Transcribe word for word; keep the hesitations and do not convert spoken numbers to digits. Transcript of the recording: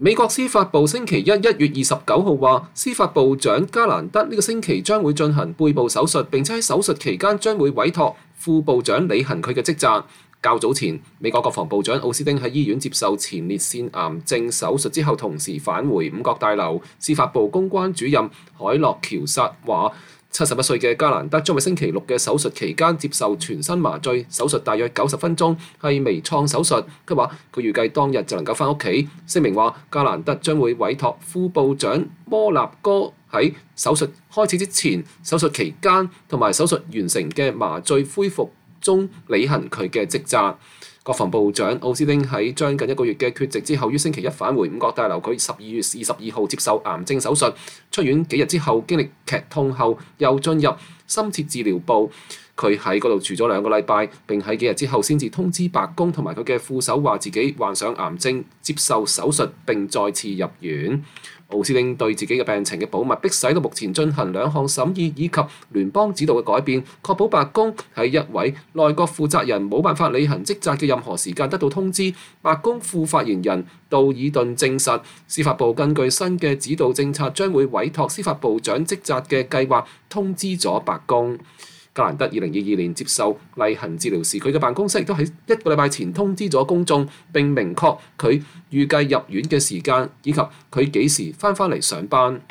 美國司法部星期一一月二十九號話，司法部長加蘭德呢個星期將會進行背部手術，並且喺手術期間將會委託副部長履行佢嘅職責。較早前，美國國防部長奧斯汀喺醫院接受前列腺癌症手術之後，同時返回五角大樓。司法部公關主任海洛喬薩話，七十一歲嘅加蘭德將喺星期六嘅手術期間接受全身麻醉，手術大約九十分鐘，係微創手術。佢話佢預計當日就能夠返屋企。聲明話，加蘭德將會委託副部長摩納哥喺手術開始之前、手術期間同埋手術完成嘅麻醉恢復中履行佢嘅職責。國防部長奧斯汀喺將近一個月嘅缺席之後，於星期一返回五角大樓。佢十二月二十二號接受癌症手術，出院幾日之後經歷劇痛後，又進入深切治療部。佢喺嗰度住咗兩個禮拜，並喺幾日之後先至通知白宮同埋佢嘅副手話自己患上癌症，接受手術並再次入院。奧斯汀對自己嘅病情嘅保密，迫使到目前進行兩項審議以及聯邦指導嘅改變，確保白宮喺一位內閣負責人冇辦法履行職責嘅任何時間得到通知。白宮副發言人道爾頓證實，司法部根據新嘅指導政策，將會委託司法部長職責嘅計劃通知咗白宮。加蘭德二零二二年接受例行治療時，佢嘅辦公室亦都喺一個禮拜前通知咗公眾，並明確佢預計入院嘅時間以及佢幾時返返嚟上班。